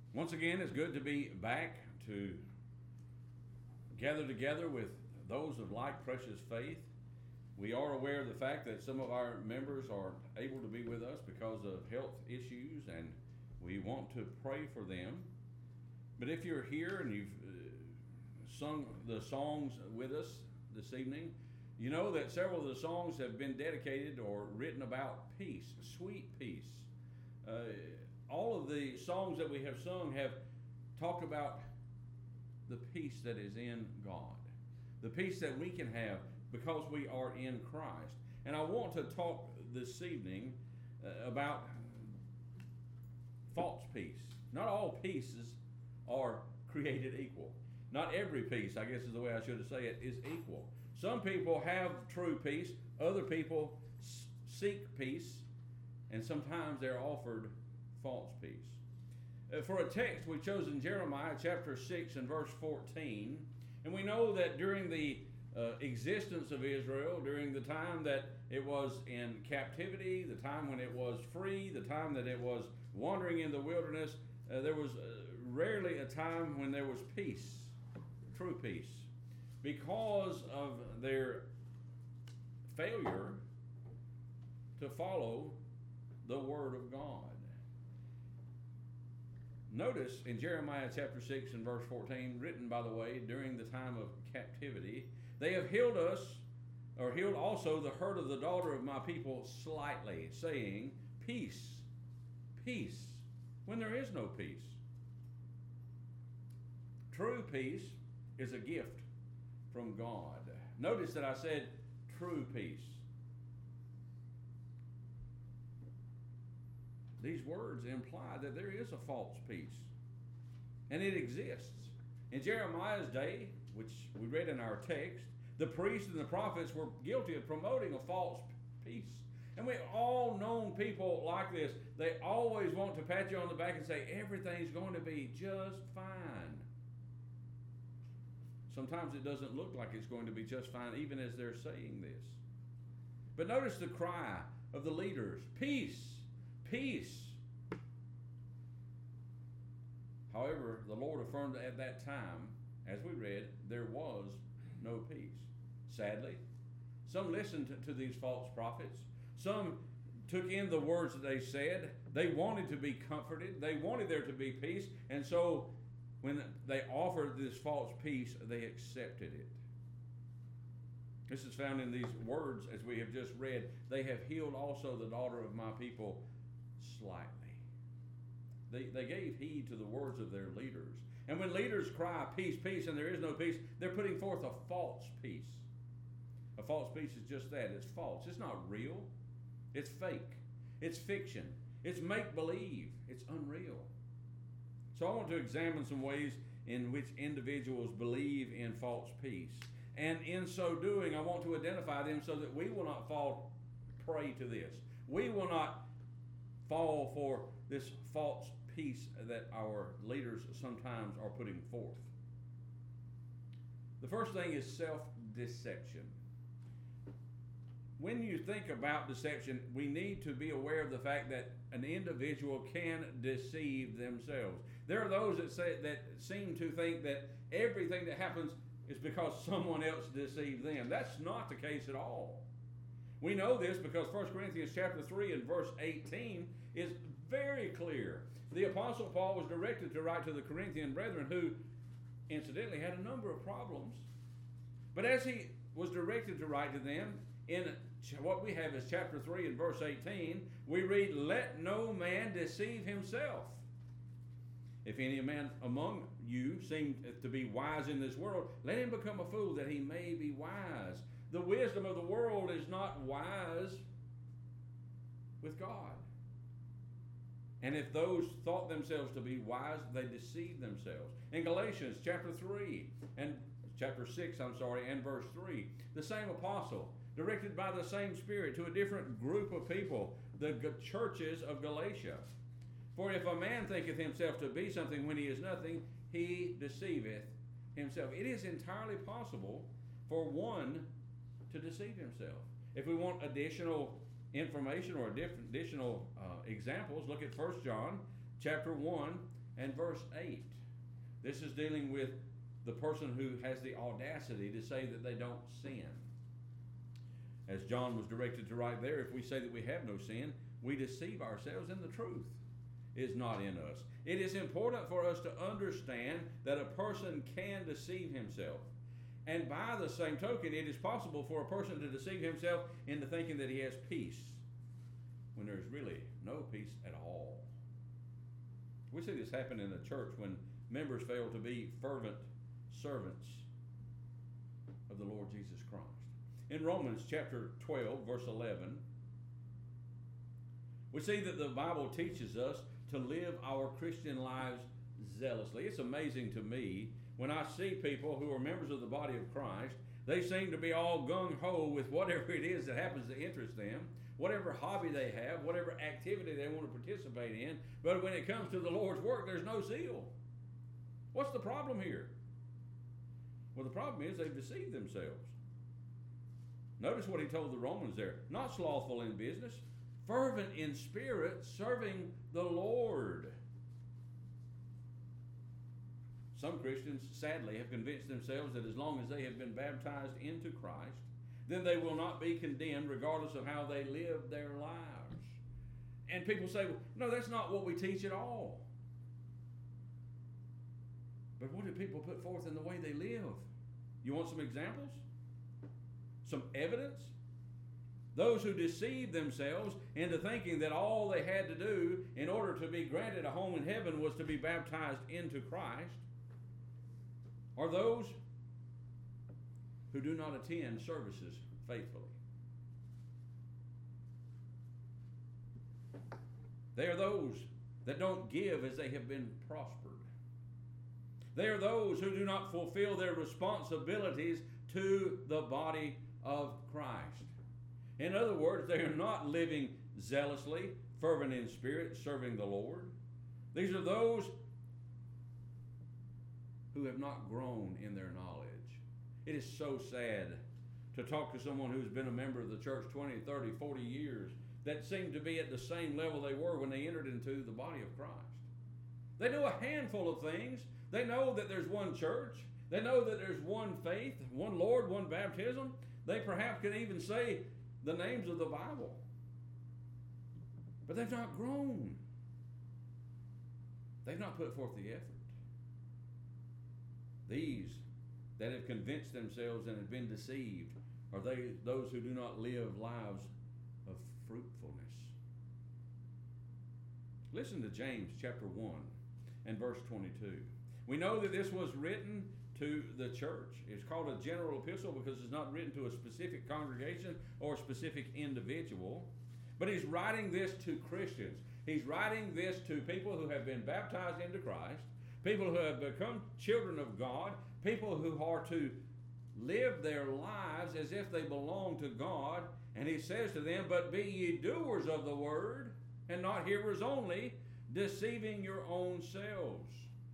Once again, it's good to be back to gather together with those of like precious faith. We are aware of the fact that some of our members are able to be with us because of health issues, and we want to pray for them. But if you're here and you've sung the songs with us this evening, you know that several of the songs have been dedicated or written about peace, sweet peace. All of the songs that we have sung have talked about the peace that is in God, the peace that we can have because we are in Christ. And I want to talk this evening about false peace. Not all pieces are created equal. Not every peace, I guess is the way I should say it, is equal. Some people have true peace, other people seek peace, and sometimes they're offered false peace. For a text, we've chosen Jeremiah chapter 6 and verse 14. And we know that during the existence of Israel, during the time that it was in captivity, the time when it was free, the time that it was wandering in the wilderness, there was rarely a time when there was peace, true peace, because of their failure to follow the Word of God. Notice in Jeremiah chapter 6 and verse 14, written, by the way, during the time of captivity, they have healed us, or healed also the hurt of the daughter of my people slightly, saying, peace, peace, when there is no peace. True peace is a gift from God. Notice that I said true peace. These words imply that there is a false peace, and it exists. In Jeremiah's day, which we read in our text, the priests and the prophets were guilty of promoting a false peace. And we all known people like this. They always want to pat you on the back and say, everything's going to be just fine. Sometimes it doesn't look like it's going to be just fine, even as they're saying this. But notice the cry of the leaders, peace, peace. However, the Lord affirmed at that time, as we read, there was no peace. Sadly, some listened to these false prophets. Some took in the words that they said. They wanted to be comforted. They wanted there to be peace. And so when they offered this false peace, they accepted it. This is found in these words as we have just read. They have healed also the daughter of my people slightly. They gave heed to the words of their leaders. And when leaders cry, peace, peace, and there is no peace, they're putting forth a false peace. A false peace is just that. It's false. It's not real. It's fake. It's fiction. It's make-believe. It's unreal. So I want to examine some ways in which individuals believe in false peace. And in so doing, I want to identify them so that we will not fall prey to this. We will not fall for this false peace that our leaders sometimes are putting forth. The first thing is self-deception. When you think about deception, we need to be aware of the fact that an individual can deceive themselves. There are those that seem to think that everything that happens is because someone else deceived them. That's not the case at all. We know this because 1 Corinthians chapter 3 and verse 18 is very clear. The Apostle Paul was directed to write to the Corinthian brethren who, incidentally, had a number of problems. But as he was directed to write to them, in what we have is chapter 3 and verse 18, we read, let no man deceive himself. If any man among you seem to be wise in this world, let him become a fool that he may be wise. The wisdom of the world is not wise with God. And if those thought themselves to be wise, they deceived themselves. In Galatians chapter 3 and chapter 6, and verse 3, the same apostle, directed by the same Spirit to a different group of people, the churches of Galatia. For if a man thinketh himself to be something when he is nothing, he deceiveth himself. It is entirely possible for one to deceive himself. If we want additional information or additional examples, look at 1 John chapter 1 and verse 8. This is dealing with the person who has the audacity to say that they don't sin. As John was directed to write there, if we say that we have no sin, we deceive ourselves and the truth is not in us. It is important for us to understand that a person can deceive himself. And by the same token, it is possible for a person to deceive himself into thinking that he has peace when there's really no peace at all. We see this happen in the church when members fail to be fervent servants of the Lord Jesus Christ. In Romans chapter 12, verse 11, we see that the Bible teaches us to live our Christian lives zealously. It's amazing to me when I see people who are members of the body of Christ. They seem to be all gung-ho with whatever it is that happens to interest them, whatever hobby they have, whatever activity they want to participate in. But when it comes to the Lord's work, there's no zeal. What's the problem here? Well, the problem is they've deceived themselves. Notice what he told the Romans there. Not slothful in business, fervent in spirit, serving the Lord. Some Christians, sadly, have convinced themselves that as long as they have been baptized into Christ, then they will not be condemned regardless of how they live their lives. And people say, well, no, that's not what we teach at all. But what do people put forth in the way they live? You want some examples? Some evidence? Those who deceive themselves into thinking that all they had to do in order to be granted a home in heaven was to be baptized into Christ are those who do not attend services faithfully. They are those that don't give as they have been prospered. They are those who do not fulfill their responsibilities to the body of Christ. In other words, they are not living zealously, fervent in spirit, serving the Lord. These are those who have not grown in their knowledge. It is so sad to talk to someone who's been a member of the church 20, 30, 40 years that seem to be at the same level they were when they entered into the body of Christ. They know a handful of things. They know that there's one church. They know that there's one faith, one Lord, one baptism. They perhaps can even say the names of the Bible. But they've not grown. They've not put forth the effort. These that have convinced themselves and have been deceived are those who do not live lives of fruitfulness. Listen to James chapter 1 and verse 22. We know that this was written to the church. It's called a general epistle because it's not written to a specific congregation or a specific individual. But he's writing this to Christians. He's writing this to people who have been baptized into Christ, people who have become children of God, people who are to live their lives as if they belong to God. And he says to them, but be ye doers of the word, and not hearers only, deceiving your own selves.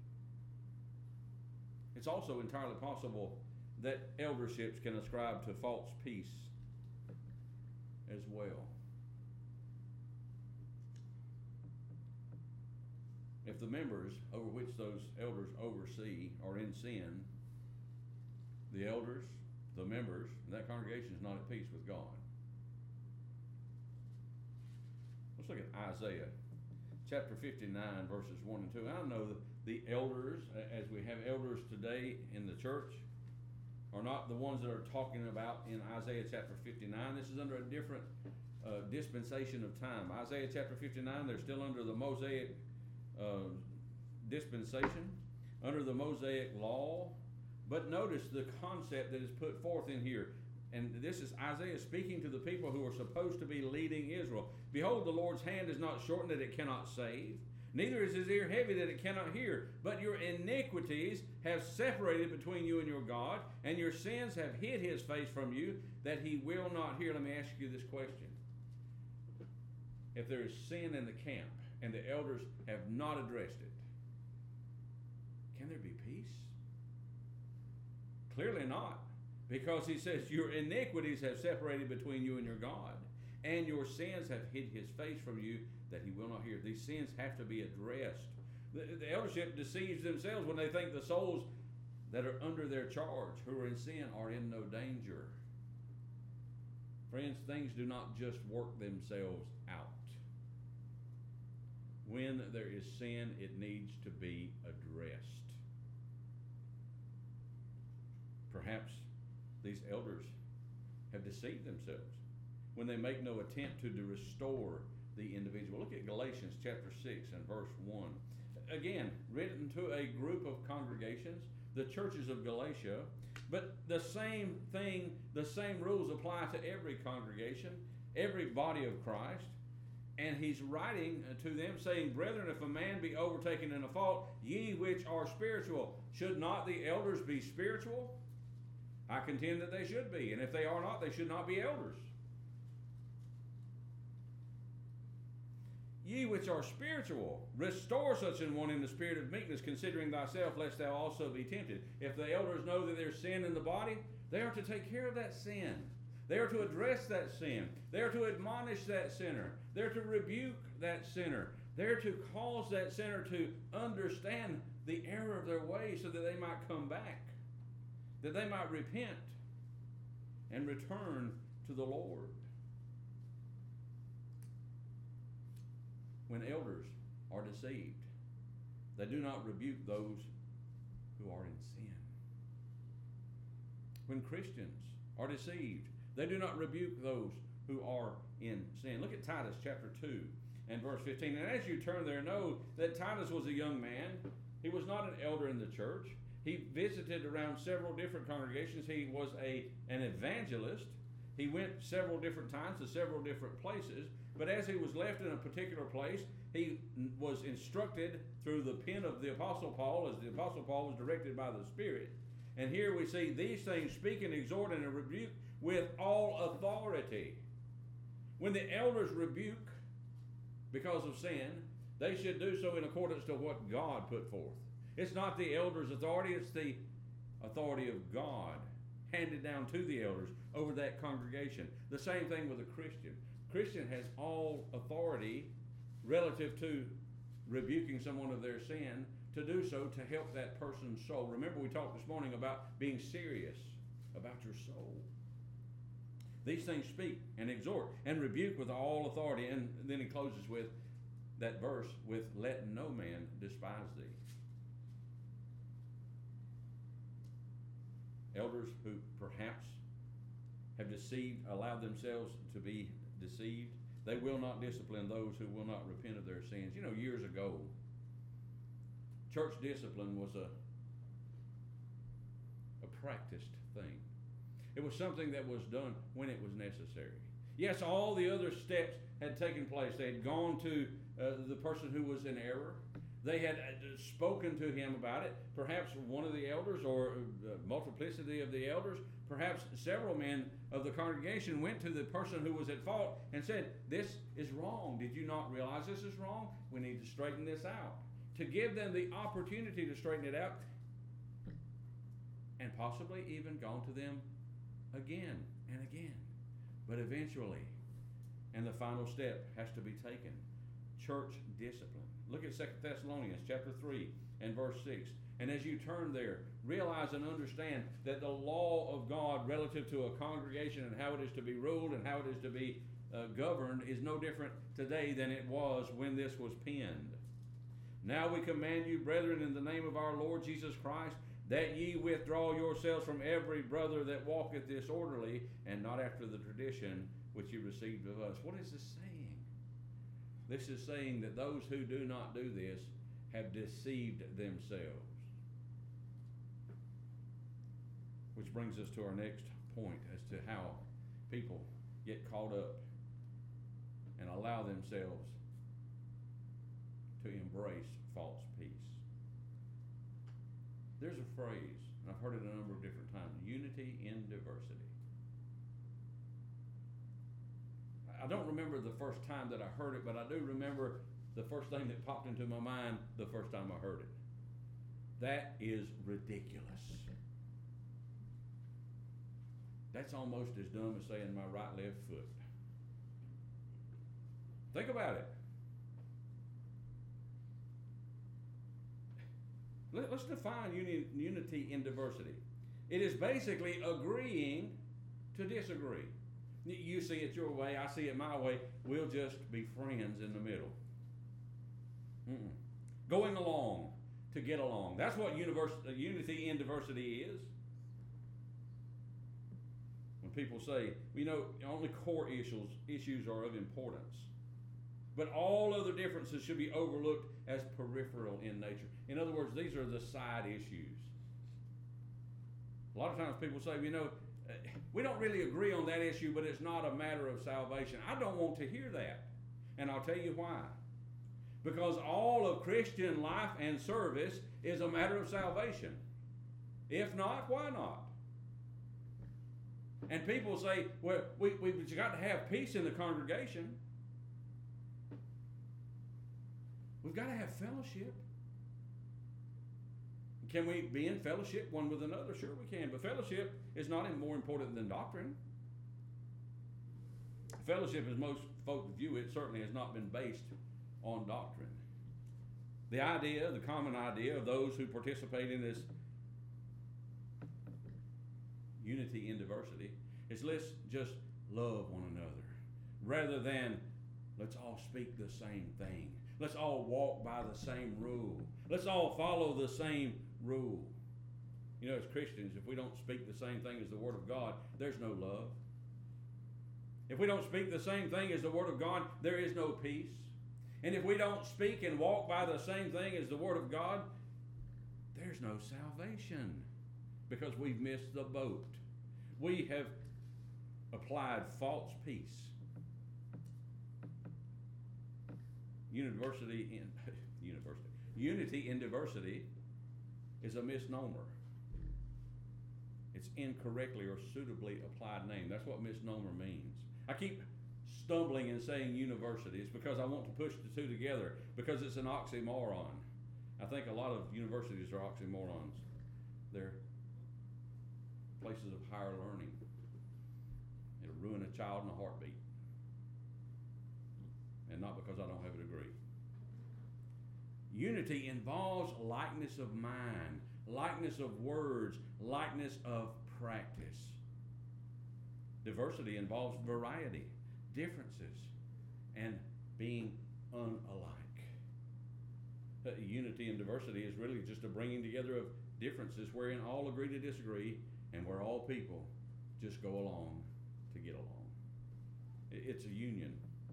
It's also entirely possible that elderships can ascribe to false peace as well. If the members over which those elders oversee are in sin, the elders, the members, and that congregation is not at peace with God. Let's look at Isaiah chapter 59, verses 1 and 2. I know that the elders, as we have elders today in the church, are not the ones that are talking about in Isaiah chapter 59. This is under a different dispensation of time. Isaiah chapter 59, they're still under the Mosaic dispensation, under the Mosaic law. But notice the concept that is put forth in here. And this is Isaiah speaking to the people who are supposed to be leading Israel. Behold, the Lord's hand is not shortened that it cannot save, neither is his ear heavy that it cannot hear. But your iniquities have separated between you and your God, and your sins have hid his face from you, that he will not hear. Let me ask you this question. If there is sin in the camp, and the elders have not addressed it, can there be peace? Clearly not. Because he says, your iniquities have separated between you and your God, and your sins have hid his face from you, that he will not hear. These sins have to be addressed. The eldership deceives themselves when they think the souls that are under their charge, who are in sin, are in no danger. Friends, things do not just work themselves out. When there is sin, it needs to be addressed. Perhaps these elders have deceived themselves when they make no attempt to restore the individual. Look at Galatians chapter 6 and verse 1. Again, written to a group of congregations, the churches of Galatia, but the same thing, the same rules apply to every congregation, every body of Christ. And he's writing to them saying, Brethren, if a man be overtaken in a fault, ye which are spiritual, should not the elders be spiritual? I contend that they should be, and if they are not, they should not be elders. Ye which are spiritual, restore such an one in the spirit of meekness, considering thyself, lest thou also be tempted. If the elders know that there's sin in the body, they are to take care of that sin. They are to address that sin. They are to admonish that sinner. They're to rebuke that sinner. They're to cause that sinner to understand the error of their ways so that they might come back, that they might repent and return to the Lord. When elders are deceived, they do not rebuke those who are in sin. When Christians are deceived, they do not rebuke those who are in sin. Look at Titus chapter 2 and verse 15. And as you turn there, know that Titus was a young man. He was not an elder in the church. He visited around several different congregations. He was an evangelist. He went several different times to several different places. But as he was left in a particular place, he was instructed through the pen of the Apostle Paul, as the Apostle Paul was directed by the Spirit. And here we see these things: speak and exhort and rebuke with all authority. When the elders rebuke because of sin, they should do so in accordance to what God put forth. It's not the elders' authority, it's the authority of God handed down to the elders over that congregation. The same thing with a Christian. Christian has all authority relative to rebuking someone of their sin, to do so to help that person's soul. Remember, we talked this morning about being serious about your soul. These things speak and exhort and rebuke with all authority. And then he closes with that verse with, let no man despise thee. Elders who perhaps have allowed themselves to be deceived, they will not discipline those who will not repent of their sins. You know, years ago, church discipline was a practiced thing. It was something that was done when it was necessary. Yes, all the other steps had taken place. They had gone to the person who was in error. They had spoken to him about it. Perhaps one of the elders, or multiplicity of the elders, perhaps several men of the congregation went to the person who was at fault and said, this is wrong. Did you not realize this is wrong? We need to straighten this out. To give them the opportunity to straighten it out, and possibly even gone to them again and again. But eventually, and the final step has to be taken: church discipline. Look at 2 Thessalonians chapter 3 and verse 6. And as you turn there, realize and understand that the law of God relative to a congregation and how it is to be ruled and how it is to be governed is no different today than it was when this was penned. Now we command you, brethren, in the name of our Lord Jesus Christ, that ye withdraw yourselves from every brother that walketh disorderly, and not after the tradition which ye received of us. What is this saying? This is saying that those who do not do this have deceived themselves. Which brings us to our next point as to how people get caught up and allow themselves to embrace false peace. There's a phrase, and I've heard it a number of different times: unity in diversity. I don't remember the first time that I heard it, but I do remember the first thing that popped into my mind the first time I heard it. That is ridiculous. That's almost as dumb as saying my right, left foot. Think about it. Let's define unity in diversity. It is basically agreeing to disagree. You see it your way, I see it my way. We'll just be friends in the middle. Going along to get along. That's what unity in diversity is. When people say, only core issues are of importance. But all other differences should be overlooked as peripheral in nature. In other words, these are the side issues. A lot of times people say, we don't really agree on that issue, but it's not a matter of salvation. I don't want to hear that. And I'll tell you why. Because all of Christian life and service is a matter of salvation. If not, why not? And people say, well, we've got to have peace in the congregation. We've got to have fellowship. Can we be in fellowship one with another? Sure we can. But fellowship is not more important than doctrine. Fellowship, as most folk view it, certainly has not been based on doctrine. The common idea of those who participate in this unity in diversity is let's just love one another rather than let's all speak the same thing. Let's all walk by the same rule. Let's all follow the same rule. As Christians, if we don't speak the same thing as the Word of God, there's no love. If we don't speak the same thing as the Word of God, there is no peace. And if we don't speak and walk by the same thing as the Word of God, there's no salvation because we've missed the boat. We have applied false peace. Unity in diversity is a misnomer. It's incorrectly or suitably applied name. That's what misnomer means. I keep stumbling and saying university. It's because I want to push the two together because it's an oxymoron. I think a lot of universities are oxymorons. They're places of higher learning. It'll ruin a child in a heartbeat. And not because I don't have a degree. Unity involves likeness of mind, likeness of words, likeness of practice. Diversity involves variety, differences, and being unalike. Unity and diversity is really just a bringing together of differences wherein all agree to disagree and where all people just go along to get along. It's a union,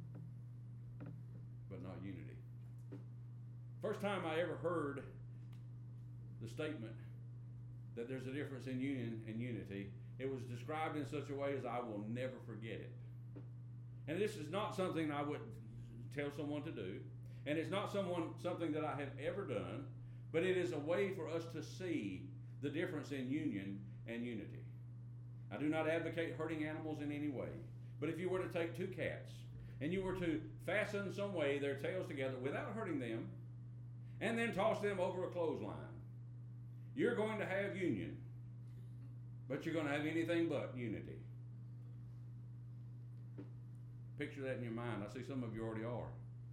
but not unity. First time I ever heard the statement that there's a difference in union and unity, it was described in such a way as I will never forget it. And this is not something I would tell someone to do, and it's not something that I have ever done, but it is a way for us to see the difference in union and unity. I do not advocate hurting animals in any way, but if you were to take two cats and you were to fasten some way their tails together without hurting them, and then toss them over a clothesline, you're going to have union, but you're going to have anything but unity. Picture that in your mind. I see some of you already are.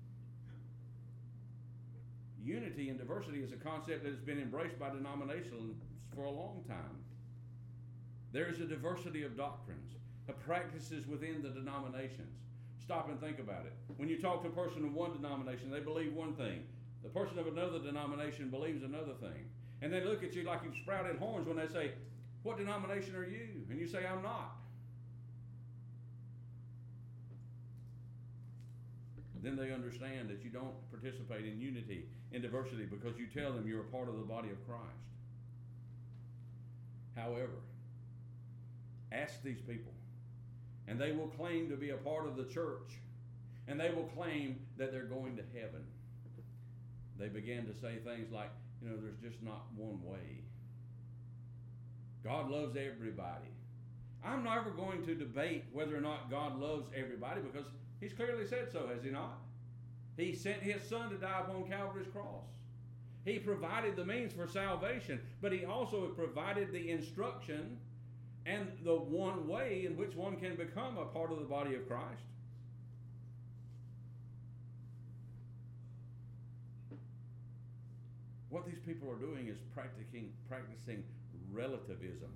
Unity and diversity is a concept that has been embraced by denominations for a long time. There is a diversity of doctrines, of practices within the denominations. Stop and think about it. When you talk to a person of one denomination, they believe one thing. The person of another denomination believes another thing. And they look at you like you've sprouted horns when they say, what denomination are you? And you say, I'm not. Then they understand that you don't participate in unity, in diversity, because you tell them you're a part of the body of Christ. However, ask these people, and they will claim to be a part of the church, and they will claim that they're going to heaven. They began to say things like, there's just not one way. God loves everybody. I'm never going to debate whether or not God loves everybody because He's clearly said so, has He not? He sent His Son to die upon Calvary's cross. He provided the means for salvation, but He also provided the instruction and the one way in which one can become a part of the body of Christ. What these people are doing is practicing relativism.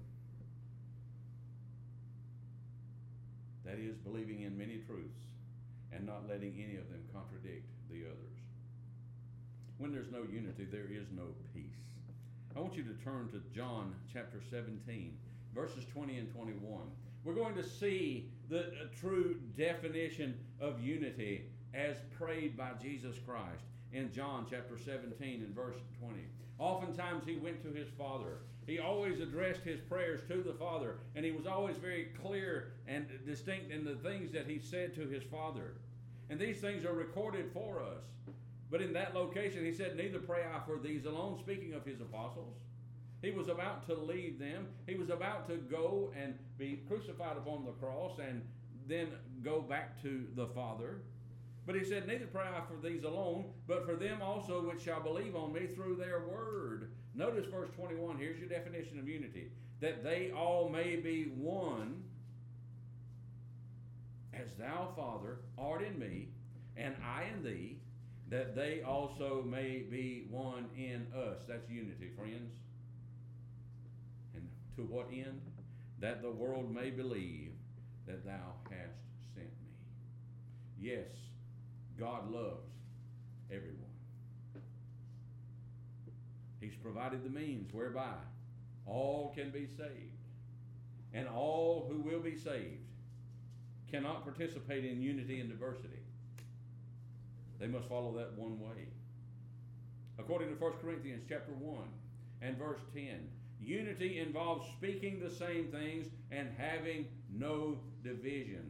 That is, believing in many truths and not letting any of them contradict the others. When there's no unity, there is no peace. I want you to turn to John chapter 17, verses 20 and 21. We're going to see the true definition of unity as prayed by Jesus Christ in John chapter 17 and verse 20. Oftentimes he went to his Father. He always addressed his prayers to the Father, and he was always very clear and distinct in the things that he said to his Father. And these things are recorded for us. But in that location, he said, neither pray I for these alone, speaking of his apostles. He was about to leave them. He was about to go and be crucified upon the cross and then go back to the Father. But he said, neither pray I for these alone, but for them also which shall believe on me through their word. Notice verse 21. Here's your definition of unity. That they all may be one, as thou, Father, art in me, and I in thee, that they also may be one in us. That's unity, friends. And to what end? That the world may believe that thou hast sent me. Yes, God loves everyone. He's provided the means whereby all can be saved. And all who will be saved cannot participate in unity and diversity. They must follow that one way. According to 1 Corinthians chapter 1 and verse 10, unity involves speaking the same things and having no divisions.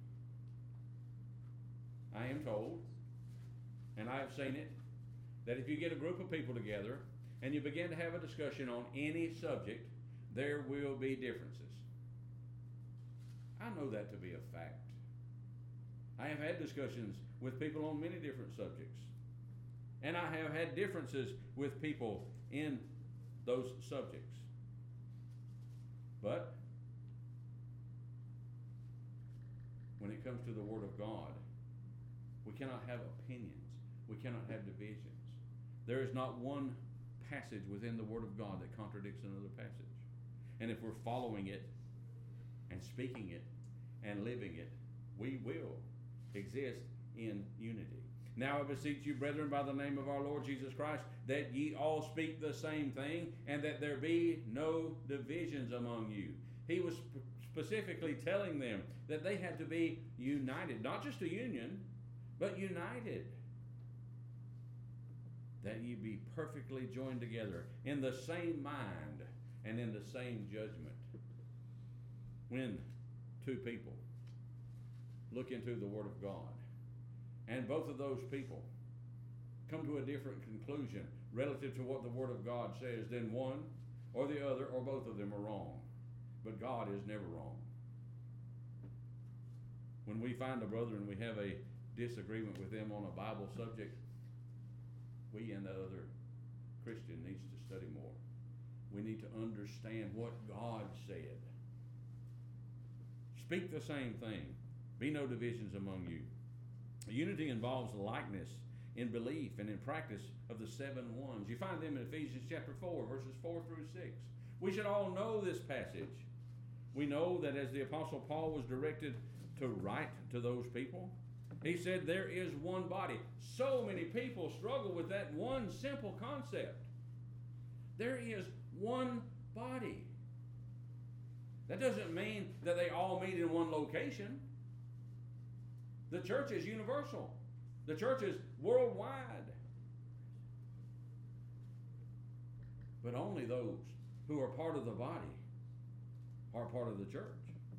I am told, and I have seen it, that if you get a group of people together and you begin to have a discussion on any subject, there will be differences. I know that to be a fact. I have had discussions with people on many different subjects. And I have had differences with people in those subjects. But when it comes to the Word of God, we cannot have opinions. We cannot have divisions. There is not one passage within the Word of God that contradicts another passage. And if we're following it and speaking it and living it, we will exist in unity. Now I beseech you, brethren, by the name of our Lord Jesus Christ, that ye all speak the same thing, and that there be no divisions among you. He was specifically telling them that they had to be united, not just a union, but united. That ye be perfectly joined together in the same mind and in the same judgment. When two people look into the Word of God, and both of those people come to a different conclusion relative to what the Word of God says, then one or the other or both of them are wrong. But God is never wrong. When we find a brother and we have a disagreement with them on a Bible subject, we and the other Christian needs to study more. We need to understand what God said. Speak the same thing. Be no divisions among you. Unity involves likeness in belief and in practice of the 7 ones. You find them in Ephesians chapter 4, verses 4 through 6. We should all know this passage. We know that as the Apostle Paul was directed to write to those people, he said there is one body. So many people struggle with that one simple concept. There is one body. That doesn't mean that they all meet in one location. The church is universal. The church is worldwide. But only those who are part of the body are part of the church.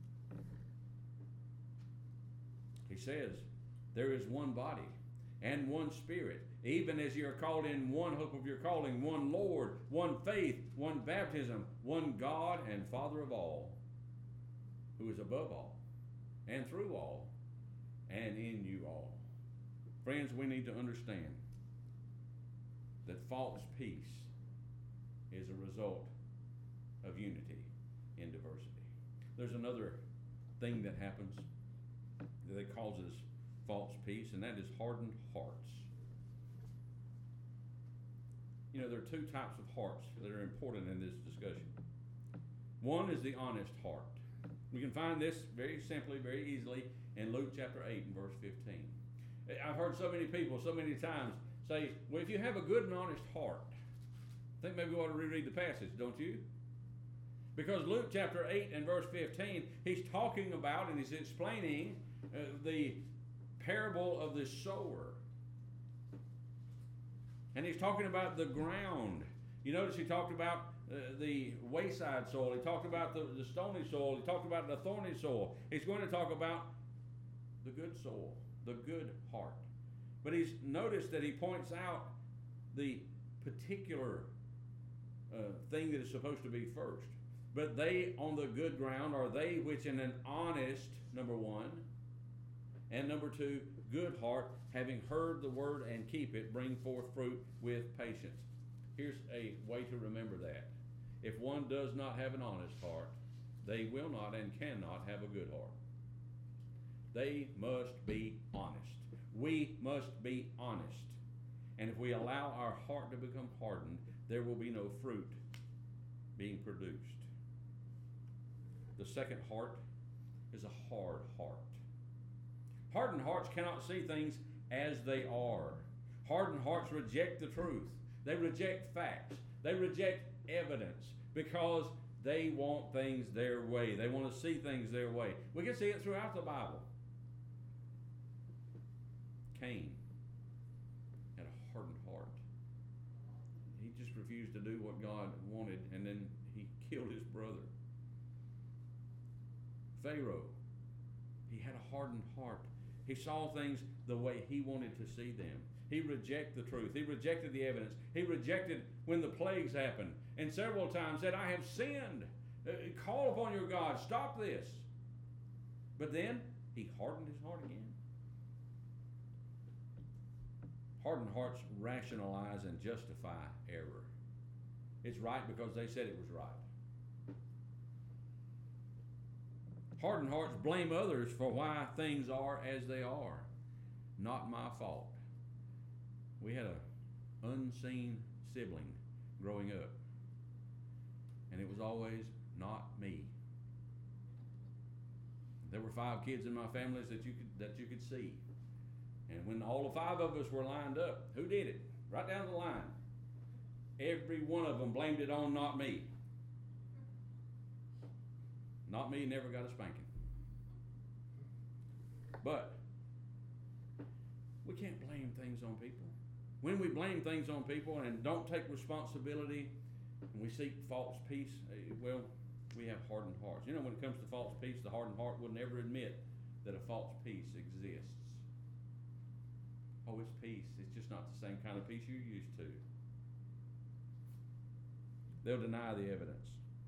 He says, there is one body and one Spirit, even as you are called in one hope of your calling, one Lord, one faith, one baptism, one God and Father of all, who is above all and through all and in you all. Friends, we need to understand that false peace is a result of unity in diversity. There's another thing that happens that causes false peace, and that is hardened hearts. there are two types of hearts that are important in this discussion. One is the honest heart. We can find this very simply, very easily in Luke chapter 8 and verse 15. I've heard so many people so many times say, well, if you have a good and honest heart, I think maybe we ought to reread the passage, don't you? Because Luke chapter 8 and verse 15, he's talking about and he's explaining the parable of the sower. And he's talking about the ground. You notice he talked about the wayside soil. He talked about the stony soil. He talked about the thorny soil. He's going to talk about the good soil, the good heart. But he's noticed that he points out the particular thing that is supposed to be first. But they on the good ground are they which in an honest, number one, and number two, good heart, having heard the word and keep it, bring forth fruit with patience. Here's a way to remember that. If one does not have an honest heart, they will not and cannot have a good heart. They must be honest. We must be honest. And if we allow our heart to become hardened, there will be no fruit being produced. The second heart is a hard heart. Hardened hearts cannot see things as they are. Hardened hearts reject the truth. They reject facts. They reject evidence because they want things their way. They want to see things their way. We can see it throughout the Bible. Cain had a hardened heart. He just refused to do what God wanted, and then he killed his brother. Pharaoh, he had a hardened heart. He saw things the way he wanted to see them. He rejected the truth. He rejected the evidence. He rejected when the plagues happened. And several times said, I have sinned. Call upon your God. Stop this. But then he hardened his heart again. Hardened hearts rationalize and justify error. It's right because they said it was right. Hardened hearts blame others for why things are as they are. Not my fault. We had an unseen sibling growing up, and it was always not me. There were 5 kids in my family that you could see, and when all the 5 of us were lined up, who did it? Right down the line. Every one of them blamed it on not me. Not me, never got a spanking. But we can't blame things on people. When we blame things on people and don't take responsibility and we seek false peace, well, we have hardened hearts. You know, when it comes to false peace, the hardened heart will never admit that a false peace exists. Oh, it's peace. It's just not the same kind of peace you're used to. They'll deny the evidence.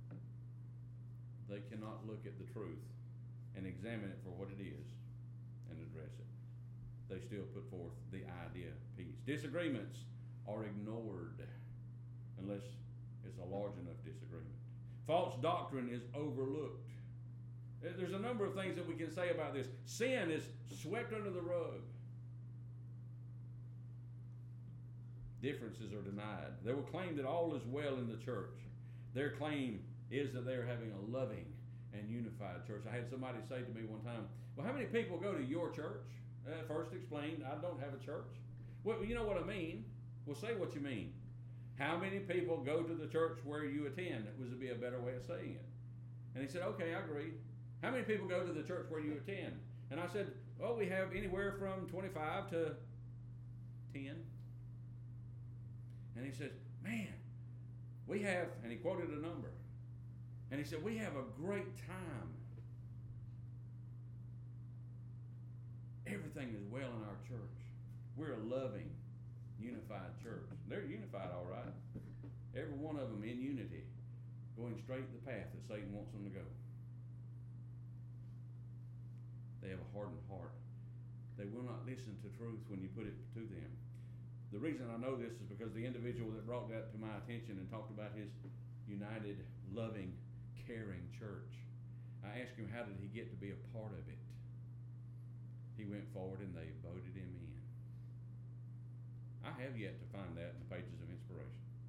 They cannot look at the truth and examine it for what it is and address it. They still put forth the idea of peace. Disagreements are ignored unless it's a large enough disagreement. False doctrine is overlooked. There's a number of things that we can say about this. Sin is swept under the rug. Differences are denied. They will claim that all is well in the church. Their claim is that they're having a loving and unified church. I had somebody say to me one time, well, how many people go to your church? First explained, I don't have a church. Well, you know what I mean? Well, say what you mean. How many people go to the church where you attend? It would be a better way of saying it. And he said, okay, I agree. How many people go to the church where you attend? And I said, well, we have anywhere from 25 to 10. And he says, man, we have, and he quoted a number. And he said, we have a great time. Everything is well in our church. We're a loving, unified church. They're unified, all right. Every one of them in unity, going straight the path that Satan wants them to go. They have a hardened heart. They will not listen to truth when you put it to them. The reason I know this is because the individual that brought that to my attention and talked about his united, loving, caring church, I asked him how did he get to be a part of it. He went forward and they voted him in. I have yet to find that in the pages of inspiration.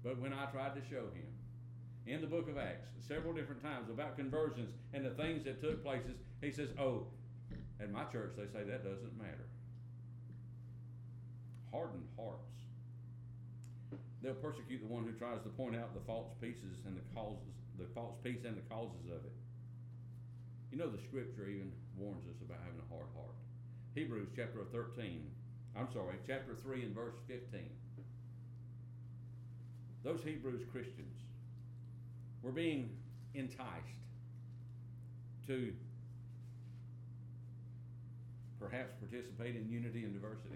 But when I tried to show him in the book of Acts several different times about conversions and the things that took places, he says, oh, at my church they say that doesn't matter. Hardened hearts. They'll persecute the one who tries to point out the false pieces and the causes, the false piece and the causes of it. You know, the scripture even warns us about having a hard heart. Hebrews chapter 3 and verse 15. Those Hebrews Christians were being enticed to perhaps participate in unity and diversity.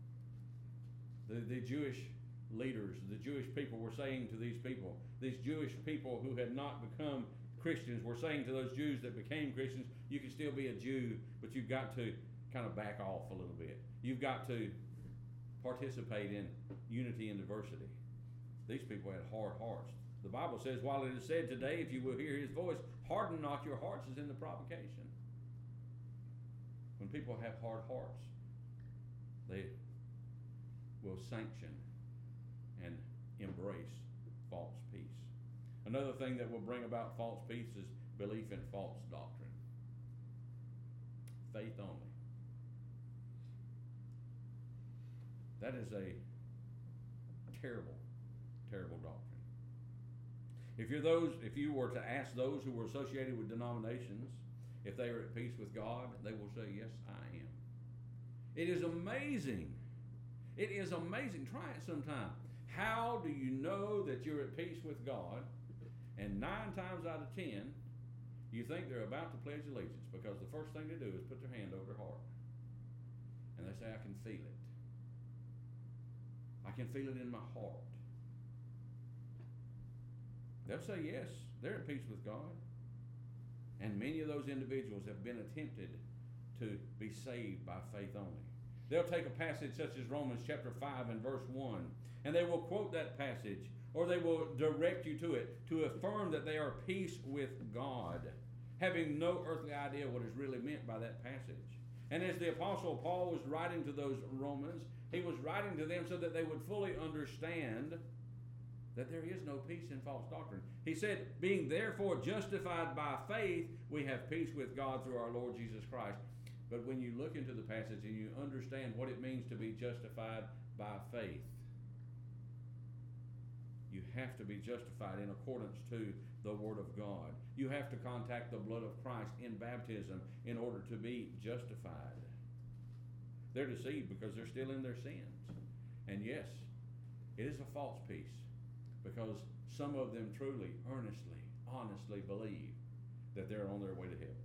The Jewish leaders, the Jewish people were saying to these people, these Jewish people who had not become Christians were saying to those Jews that became Christians, you can still be a Jew, but you've got to kind of back off a little bit. You've got to participate in unity and diversity. These people had hard hearts. The Bible says, while it is said today, if you will hear his voice, harden not your hearts as in the provocation. When people have hard hearts, they will sanction and embrace false peace. Another thing that will bring about false peace is belief in false doctrine. Faith only. That is a terrible, terrible doctrine. If you were to ask those who were associated with denominations if they are at peace with God, they will say, yes, I am. It is amazing. It is amazing. Try it sometime. How do you know that you're at peace with God? And 9 times out of 10, you think they're about to pledge allegiance, because the first thing they do is put their hand over their heart. And they say, I can feel it. I can feel it in my heart. They'll say, yes, they're at peace with God. And many of those individuals have been attempted to be saved by faith only. They'll take a passage such as Romans chapter 5 and verse 1, and they will quote that passage, or they will direct you to it to affirm that they are at peace with God, having no earthly idea what is really meant by that passage. And as the Apostle Paul was writing to those Romans, he was writing to them so that they would fully understand that there is no peace in false doctrine. He said, being therefore justified by faith, we have peace with God through our Lord Jesus Christ. But when you look into the passage and you understand what it means to be justified by faith, you have to be justified in accordance to the Word of God. You have to contact the blood of Christ in baptism in order to be justified. They're deceived because they're still in their sins. And yes, it is a false peace, because some of them truly, earnestly, honestly believe that they're on their way to heaven.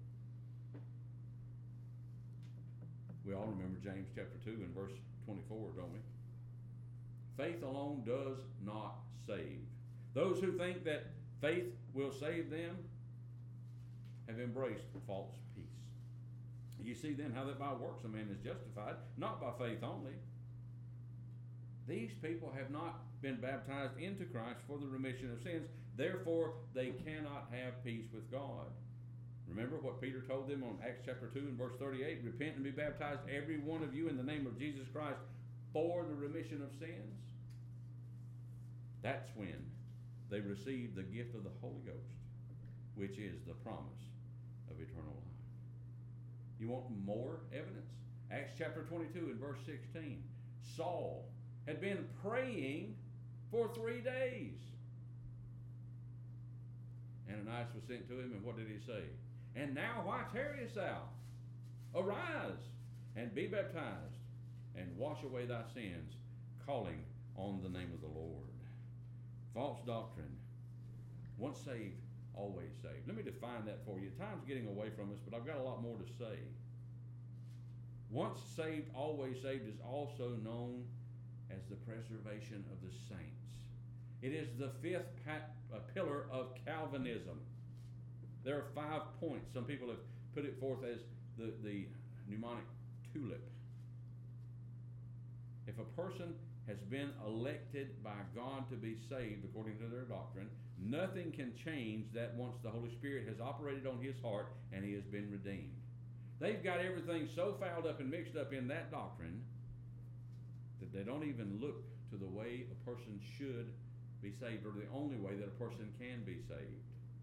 We all remember James chapter 2 and verse 24, don't we? Faith alone does not save. Those who think that faith will save them have embraced false peace. You see then how that by works a man is justified, not by faith only. These people have not been baptized into Christ for the remission of sins. Therefore, they cannot have peace with God. Remember what Peter told them on Acts chapter 2 and verse 38? Repent and be baptized, every one of you, in the name of Jesus Christ for the remission of sins. That's when they receive the gift of the Holy Ghost, which is the promise of eternal life. You want more evidence? Acts chapter 22 and verse 16. Saul had been praying for 3 days. Ananias was sent to him, and what did he say? And now why tarriest thou? Arise and be baptized and wash away thy sins, calling on the name of the Lord. False doctrine. Once saved, always saved. Let me define that for you. Time's getting away from us, but I've got a lot more to say. Once saved, always saved is also known as the preservation of the saints. It is the fifth pillar of Calvinism. There are 5 points. Some people have put it forth as the mnemonic tulip. If a person has been elected by God to be saved according to their doctrine, nothing can change that once the Holy Spirit has operated on his heart and he has been redeemed. They've got everything so fouled up and mixed up in that doctrine that they don't even look to the way a person should be saved, or the only way that a person can be saved.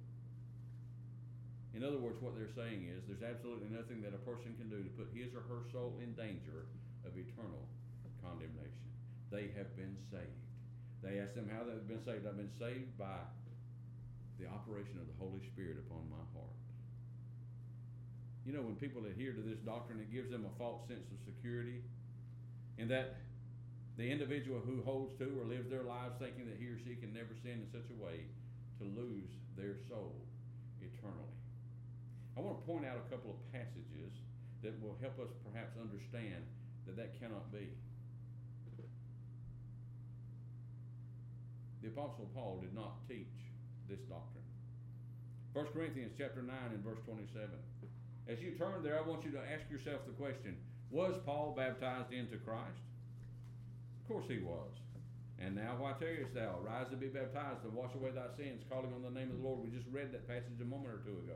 In other words, what they're saying is there's absolutely nothing that a person can do to put his or her soul in danger of eternal condemnation. They have been saved. They asked them how they've been saved. I've been saved by the operation of the Holy Spirit upon my heart. You know, when people adhere to this doctrine, it gives them a false sense of security, in that the individual who holds to or lives their lives thinking that he or she can never sin in such a way to lose their soul eternally. I want to point out a couple of passages that will help us perhaps understand that that cannot be. The Apostle Paul did not teach this doctrine. 1 Corinthians chapter 9 and verse 27. As you turn there, I want you to ask yourself the question, was Paul baptized into Christ? Of course he was. And now why tarriest thou? Rise and be baptized and wash away thy sins, calling on the name of the Lord. We just read that passage a moment or two ago.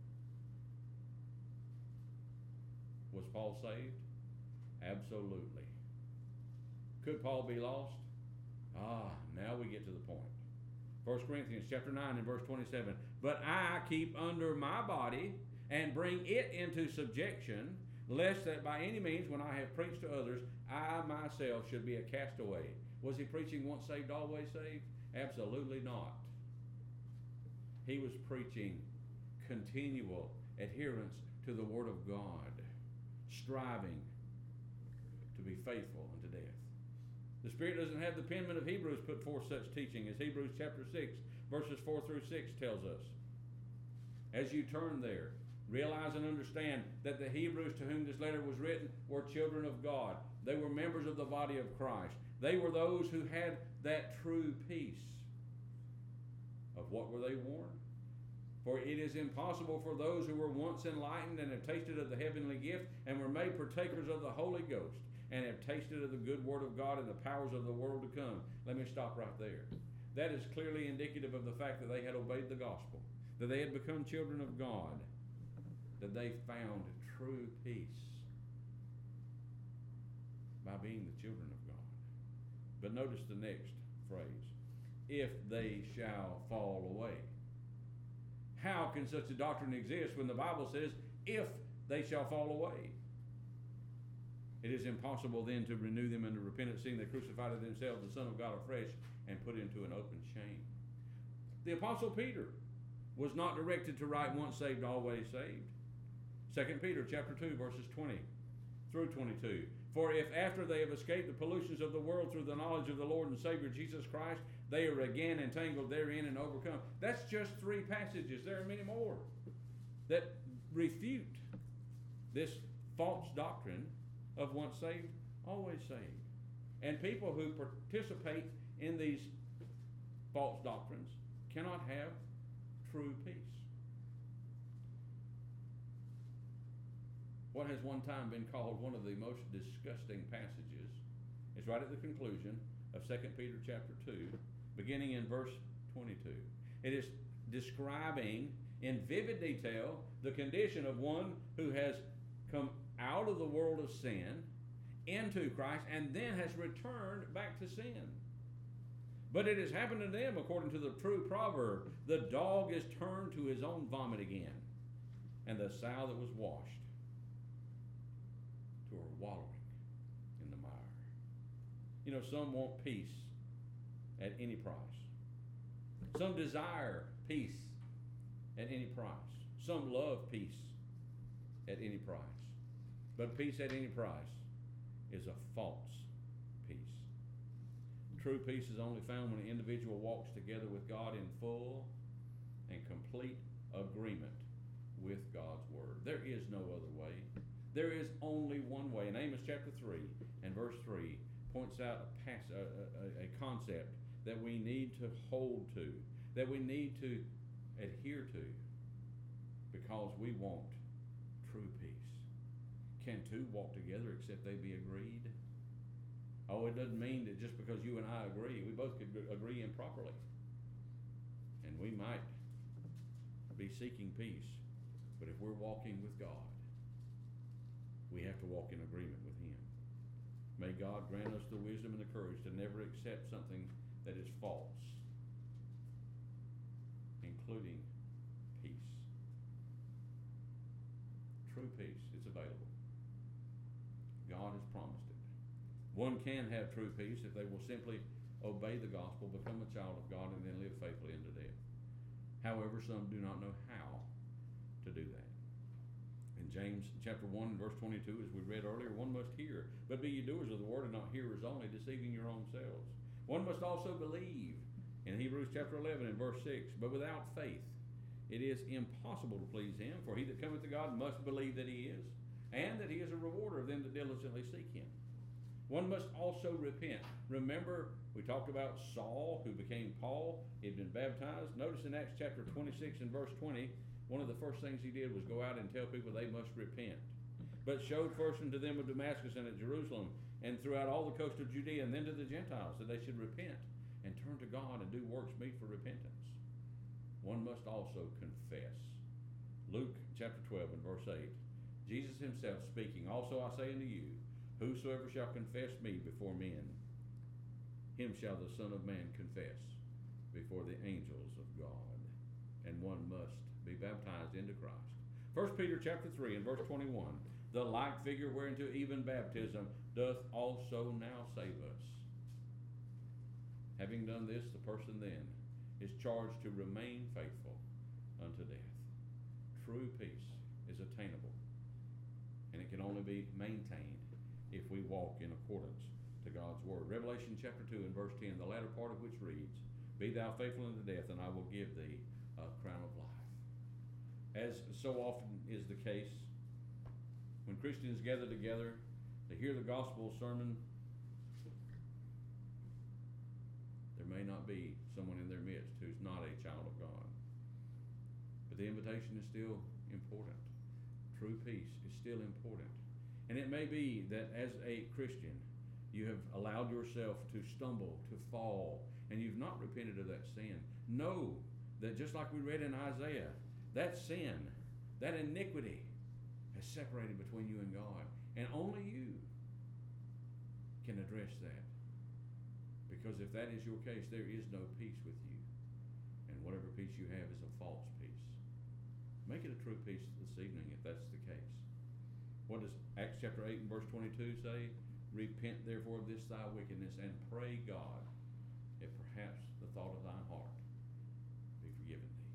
Was Paul saved? Absolutely. Could Paul be lost? Now we get to the point. 1 Corinthians chapter 9 and verse 27. But I keep under my body and bring it into subjection, lest that by any means, when I have preached to others, I myself should be a castaway. Was he preaching once saved, always saved? Absolutely not. He was preaching continual adherence to the Word of God, striving to be faithful unto death. The Spirit doesn't have the penman of Hebrews put forth such teaching as Hebrews chapter 6, verses 4 through 6 tells us. As you turn there, realize and understand that the Hebrews to whom this letter was written were children of God. They were members of the body of Christ. They were those who had that true peace. Of what were they warned? For it is impossible for those who were once enlightened and have tasted of the heavenly gift and were made partakers of the Holy Ghost and have tasted of the good word of God and the powers of the world to come. Let me stop right there. That is clearly indicative of the fact that they had obeyed the gospel, that they had become children of God, that they found true peace by being the children of God. But notice the next phrase, if they shall fall away. How can such a doctrine exist when the Bible says, if they shall fall away? It is impossible then to renew them unto repentance, seeing they crucified to themselves the Son of God afresh and put into an open shame. The Apostle Peter was not directed to write once saved, always saved. 2 Peter chapter 2, verses 20 through 22. For if after they have escaped the pollutions of the world through the knowledge of the Lord and Savior Jesus Christ, they are again entangled therein and overcome. That's just 3 passages. There are many more that refute this false doctrine of once saved, always saved. And people who participate in these false doctrines cannot have true peace. What has one time been called one of the most disgusting passages is right at the conclusion of 2 Peter chapter 2, beginning in verse 22. It is describing in vivid detail the condition of one who has come out of the world of sin into Christ and then has returned back to sin. But it has happened to them according to the true proverb, the dog is turned to his own vomit again, and the sow that was washed to her wallowing in the mire. You know, some want peace at any price. Some desire peace at any price. Some love peace at any price. But peace at any price is a false peace. True peace is only found when an individual walks together with God in full and complete agreement with God's word. There is no other way. There is only one way. And Amos chapter 3 and verse 3 points out a concept that we need to hold to, that we need to adhere to, because we want true peace. Can 2 walk together except they be agreed? Oh, it doesn't mean that just because you and I agree, we both could agree improperly. And we might be seeking peace, but if we're walking with God, we have to walk in agreement with Him. May God grant us the wisdom and the courage to never accept something that is false including peace. True peace is available. God has promised it. One can have true peace if they will simply obey the gospel, become a child of God, and then live faithfully unto death. However, some do not know how to do that. In James chapter 1, verse 22, as we read earlier, one must hear, but be ye doers of the word and not hearers only, deceiving your own selves. One must also believe, in Hebrews chapter 11 and verse 6, but without faith it is impossible to please him, for he that cometh to God must believe that he is, and that he is a rewarder of them that diligently seek him. One must also repent. Remember, we talked about Saul, who became Paul. He had been baptized. Notice in Acts chapter 26 and verse 20, one of the first things he did was go out and tell people they must repent. But showed first unto them of Damascus and at Jerusalem and throughout all the coast of Judea and then to the Gentiles that they should repent and turn to God and do works meet for repentance. One must also confess. Luke chapter 12 and verse 8, Jesus himself speaking, also I say unto you, whosoever shall confess me before men, him shall the Son of Man confess before the angels of God. And one must be baptized into Christ. 1 Peter chapter 3 and verse 21, the like figure whereunto even baptism doth also now save us. Having done this, the person then is charged to remain faithful unto death. True peace is attainable, and it can only be maintained if we walk in accordance to God's word. Revelation chapter 2 and verse 10, the latter part of which reads, be thou faithful unto death, and I will give thee a crown of life. As so often is the case, when Christians gather together to hear the gospel sermon, there may not be someone in their midst who's not a child of God. But the invitation is still important. True peace is still important. And it may be that as a Christian, you have allowed yourself to stumble, to fall, and you've not repented of that sin. Know that just like we read in Isaiah, that sin, that iniquity has separated between you and God. And only you can address that. Because if that is your case, there is no peace with you. And whatever peace you have is a false peace. Make it a true peace this evening if that's the case. What does Acts chapter 8 and verse 22 say? Repent therefore of this thy wickedness, and pray God if perhaps the thought of thine heart be forgiven thee.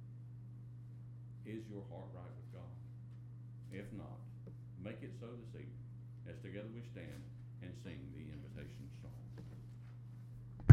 Is your heart right with God? If not, make it so this evening, as together we stand and sing the invitation song.